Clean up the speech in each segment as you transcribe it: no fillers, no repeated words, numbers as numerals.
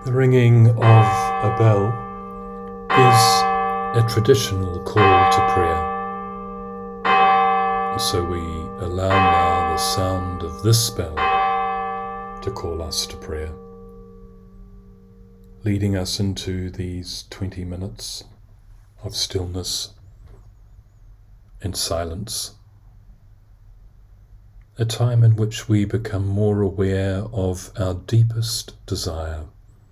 The ringing of a bell is a traditional call to prayer. And so we allow now the sound of this bell to call us to prayer, leading us into these 20 minutes of stillness and silence, a time in which we become more aware of our deepest desire,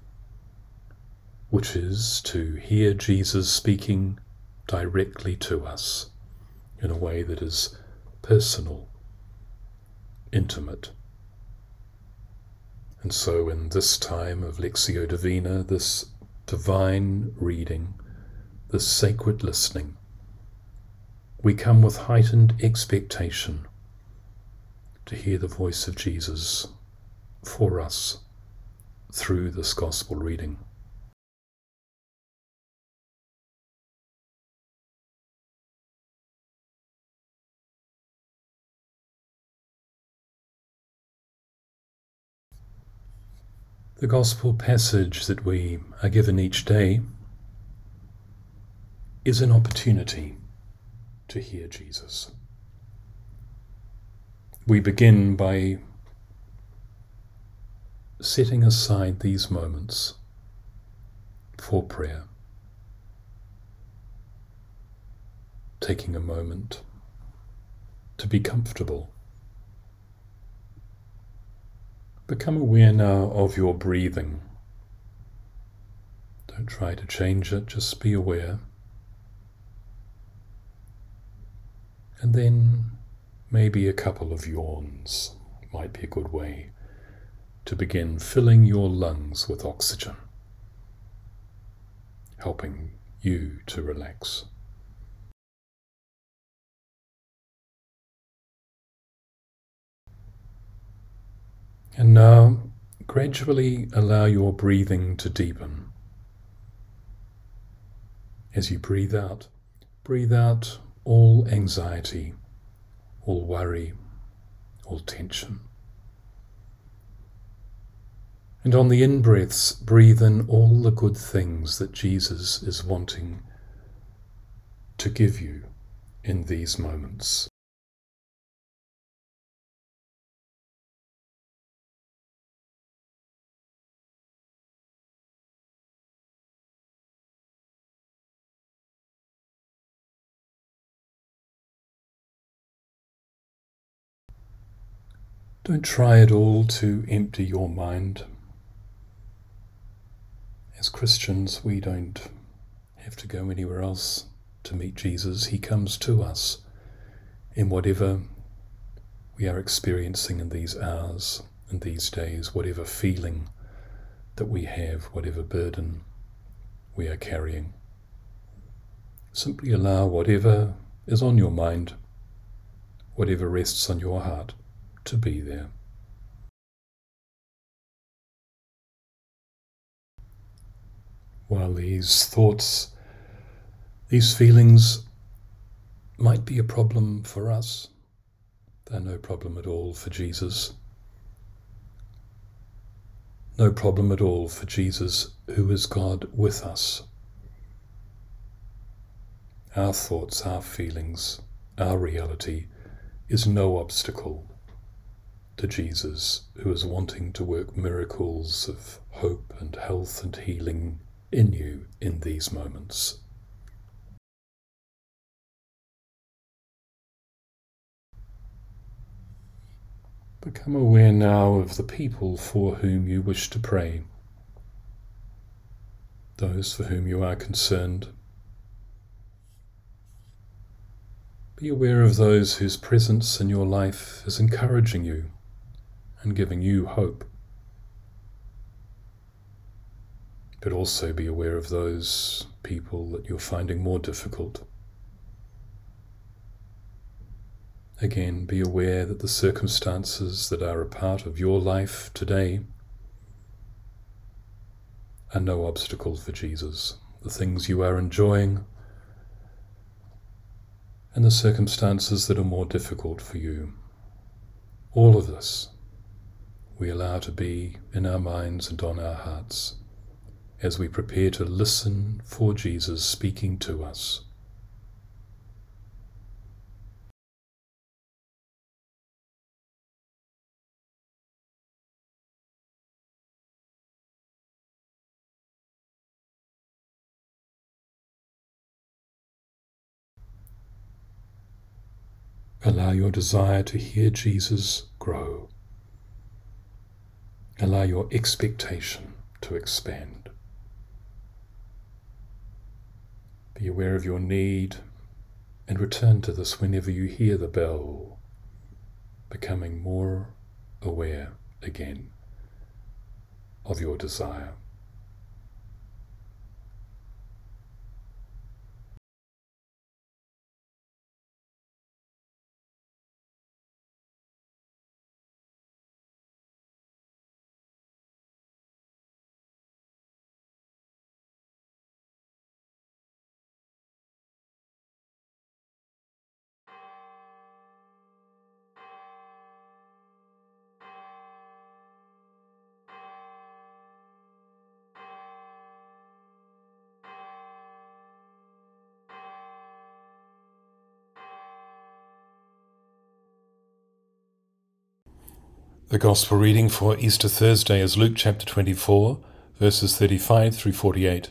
which is to hear Jesus speaking directly to us in a way that is personal, intimate. And so in this time of Lectio Divina, this divine reading, this sacred listening, we come with heightened expectation to hear the voice of Jesus for us through this gospel reading. The gospel passage that we are given each day is an opportunity to hear Jesus. We begin by setting aside these moments for prayer, taking a moment to be comfortable. Become aware now of your breathing. Don't try to change it, just be aware. And then maybe a couple of yawns might be a good way to begin filling your lungs with oxygen, helping you to relax. And now, gradually allow your breathing to deepen. As you breathe out all anxiety, all worry, all tension. And on the in-breaths, breathe in all the good things that Jesus is wanting to give you in these moments. Don't try at all to empty your mind. As Christians, we don't have to go anywhere else to meet Jesus. He comes to us in whatever we are experiencing in these hours and these days, whatever feeling that we have, whatever burden we are carrying. Simply allow whatever is on your mind, whatever rests on your heart, to be there. While these thoughts, these feelings might be a problem for us, they're no problem at all for Jesus. No problem at all for Jesus, who is God with us. Our thoughts, our feelings, our reality is no obstacle to Jesus, who is wanting to work miracles of hope and health and healing in you in these moments. Become aware now of the people for whom you wish to pray, those for whom you are concerned. Be aware of those whose presence in your life is encouraging you and giving you hope. But also be aware of those people that you're finding more difficult. Again, be aware that the circumstances that are a part of your life today are no obstacle for Jesus. The things you are enjoying and the circumstances that are more difficult for you. All of this we allow to be in our minds and on our hearts as we prepare to listen for Jesus speaking to us. Allow your desire to hear Jesus grow. Allow your expectation to expand. Be aware of your need and return to this whenever you hear the bell, becoming more aware again of your desire. The Gospel reading for Easter Thursday is Luke chapter 24, verses 35 through 48.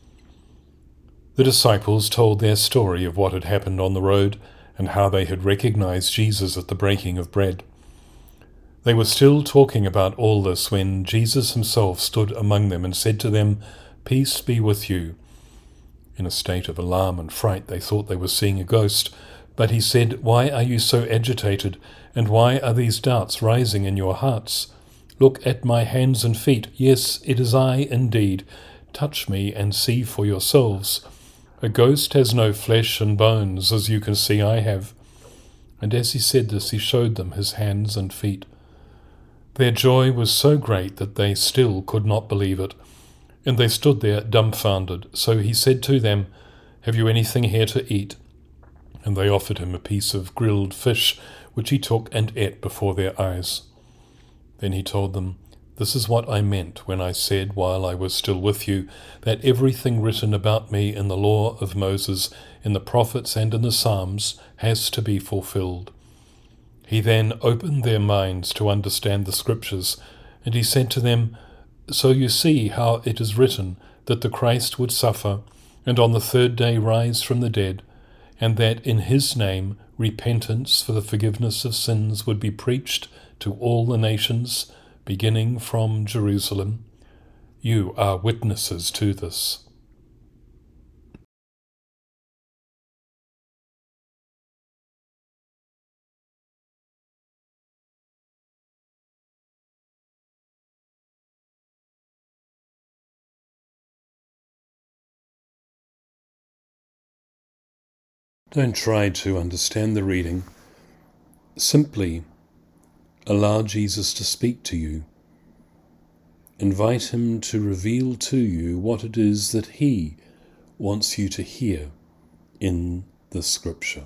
The disciples told their story of what had happened on the road and how they had recognized Jesus at the breaking of bread. They were still talking about all this when Jesus himself stood among them and said to them, "Peace be with you." In a state of alarm and fright, they thought they were seeing a ghost. But he said, "Why are you so agitated, and why are these doubts rising in your hearts? Look at my hands and feet. Yes, it is I indeed. Touch me and see for yourselves. A ghost has no flesh and bones, as you can see I have." And as he said this, he showed them his hands and feet. Their joy was so great that they still could not believe it, and they stood there dumbfounded. So he said to them, "Have you anything here to eat?" And they offered him a piece of grilled fish, which he took and ate before their eyes. Then he told them, "This is what I meant when I said while I was still with you, that everything written about me in the law of Moses, in the prophets and in the Psalms has to be fulfilled." He then opened their minds to understand the Scriptures, and he said to them, "So you see how it is written that the Christ would suffer, and on the third day rise from the dead, and that in his name repentance for the forgiveness of sins would be preached to all the nations, beginning from Jerusalem. You are witnesses to this." Don't try to understand the reading. Simply allow Jesus to speak to you. Invite him to reveal to you what it is that he wants you to hear in the Scripture.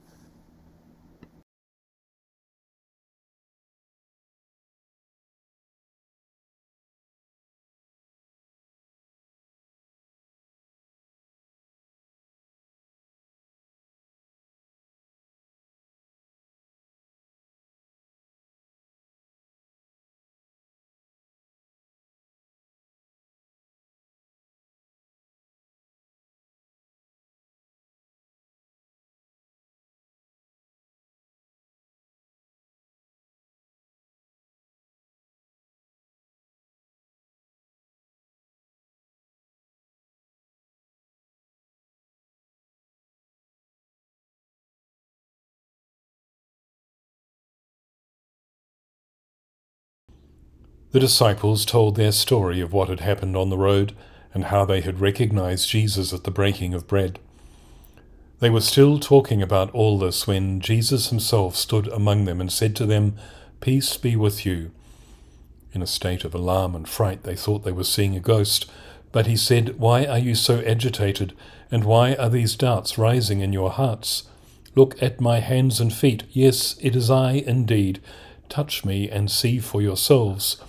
The disciples told their story of what had happened on the road and how they had recognized Jesus at the breaking of bread. They were still talking about all this when Jesus himself stood among them and said to them, "Peace be with you." In a state of alarm and fright, they thought they were seeing a ghost. But he said, "Why are you so agitated, and why are these doubts rising in your hearts? Look at my hands and feet. Yes, it is I indeed. Touch me and see for yourselves.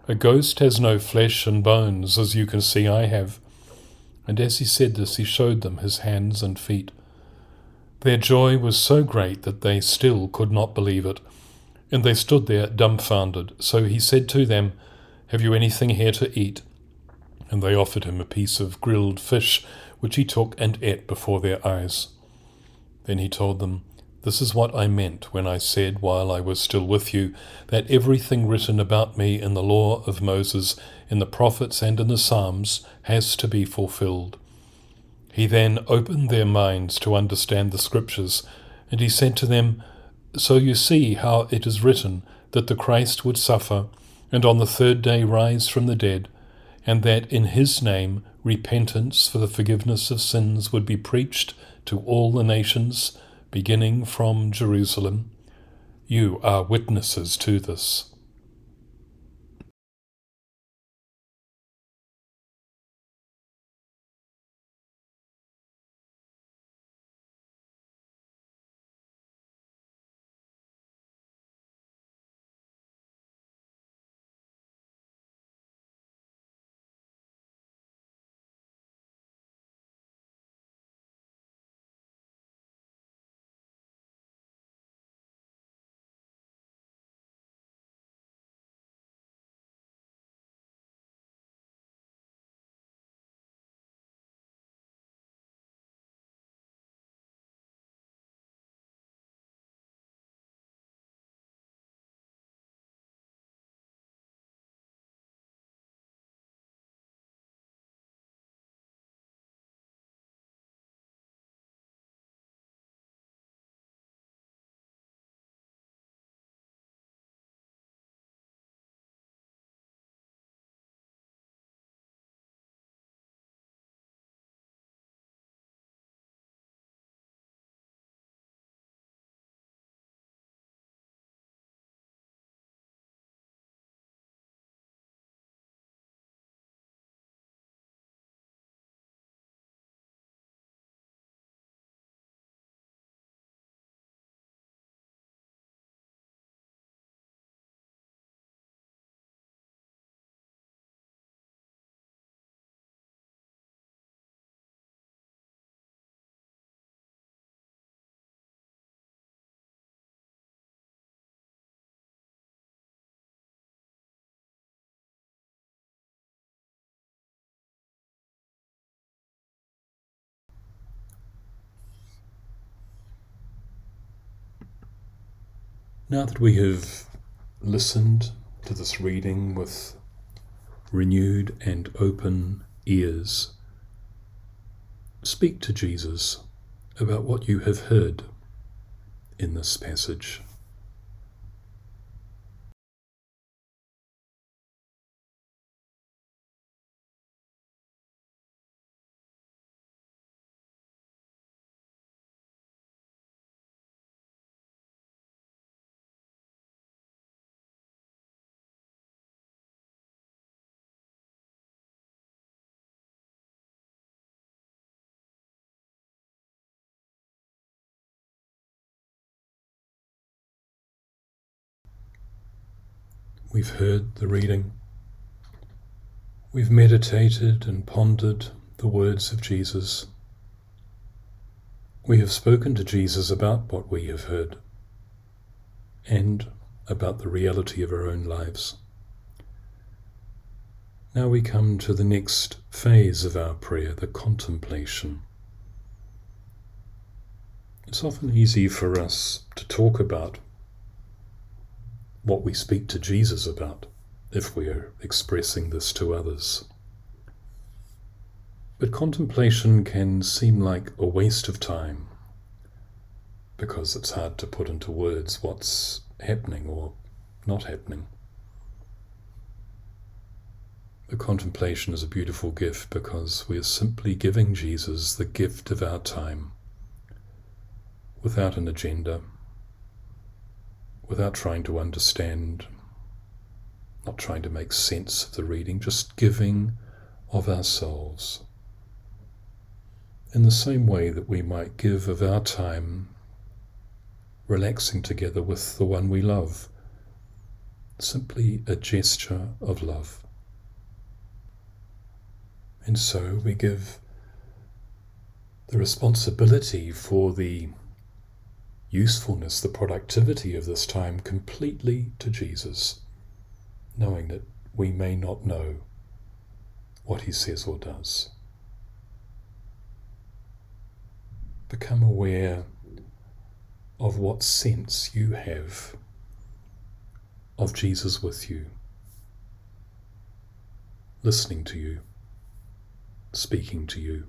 A ghost has no flesh and bones, as you can see I have." And as he said this, he showed them his hands and feet. Their joy was so great that they still could not believe it, and they stood there dumbfounded. So he said to them, "Have you anything here to eat?" And they offered him a piece of grilled fish, which he took and ate before their eyes. Then he told them, "This is what I meant when I said while I was still with you, that everything written about me in the law of Moses, in the prophets and in the Psalms has to be fulfilled." He then opened their minds to understand the Scriptures, and he said to them, "So you see how it is written that the Christ would suffer, and on the third day rise from the dead, and that in his name repentance for the forgiveness of sins would be preached to all the nations, beginning from Jerusalem. You are witnesses to this." Now that we have listened to this reading with renewed and open ears, speak to Jesus about what you have heard in this passage. We've heard the reading. We've meditated and pondered the words of Jesus. We have spoken to Jesus about what we have heard and about the reality of our own lives. Now we come to the next phase of our prayer, the contemplation. It's often easy for us to talk about what we speak to Jesus about if we are expressing this to others. But contemplation can seem like a waste of time because it's hard to put into words what's happening or not happening. The contemplation is a beautiful gift because we are simply giving Jesus the gift of our time without an agenda, without trying to understand, not trying to make sense of the reading, just giving of ourselves. In the same way that we might give of our time relaxing together with the one we love, simply a gesture of love. And so we give the responsibility for the usefulness, the productivity of this time completely to Jesus, knowing that we may not know what he says or does. Become aware of what sense you have of Jesus with you, listening to you, speaking to you.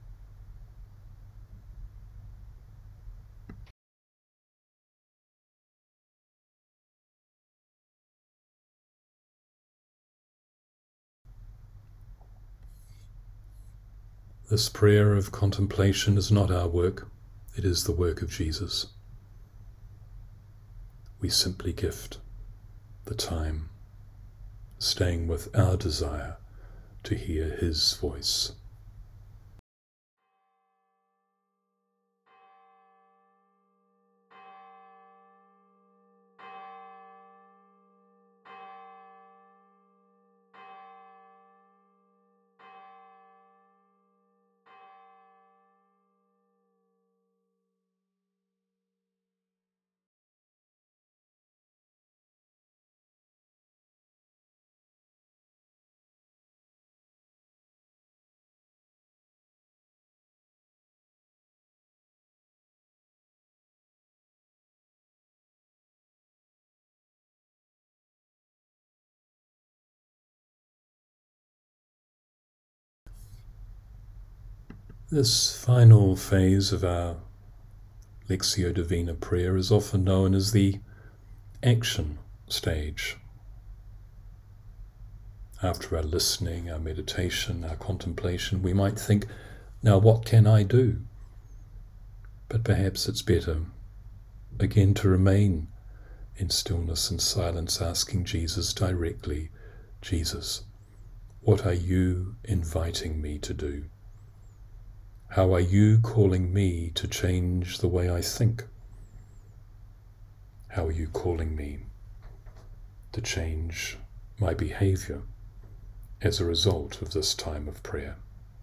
This prayer of contemplation is not our work, it is the work of Jesus. We simply gift the time, staying with our desire to hear his voice. This final phase of our Lectio Divina prayer is often known as the action stage. After our listening, our meditation, our contemplation, we might think, now what can I do? But perhaps it's better, again, to remain in stillness and silence, asking Jesus directly, Jesus, what are you inviting me to do? How are you calling me to change the way I think? How are you calling me to change my behavior as a result of this time of prayer?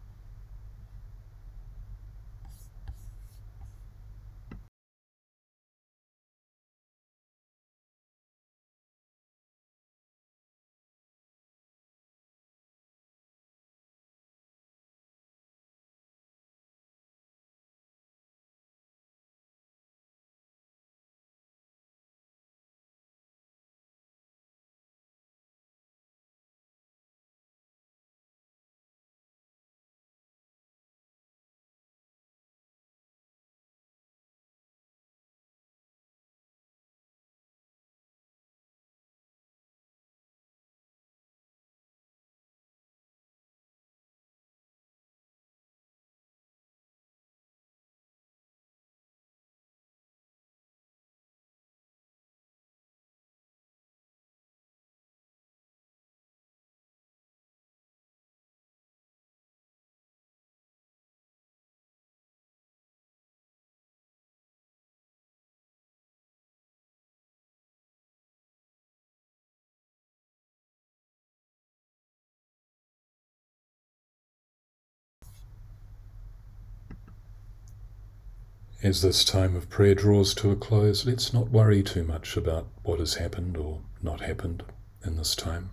As this time of prayer draws to a close, let's not worry too much about what has happened or not happened in this time.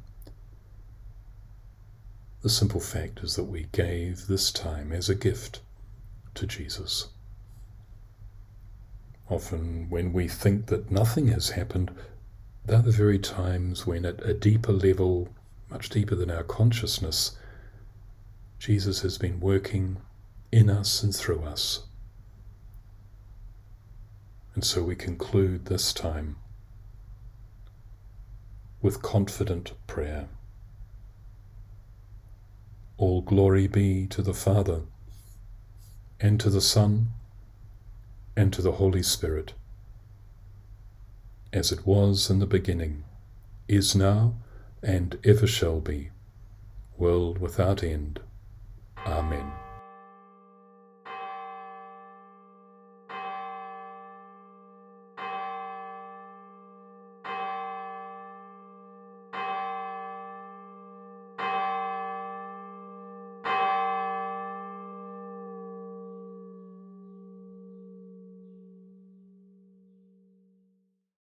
The simple fact is that we gave this time as a gift to Jesus. Often when we think that nothing has happened, they're the very times when at a deeper level, much deeper than our consciousness, Jesus has been working in us and through us. And so we conclude this time with confident prayer. All glory be to the Father, and to the Son, and to the Holy Spirit, as it was in the beginning, is now, and ever shall be, world without end. Amen.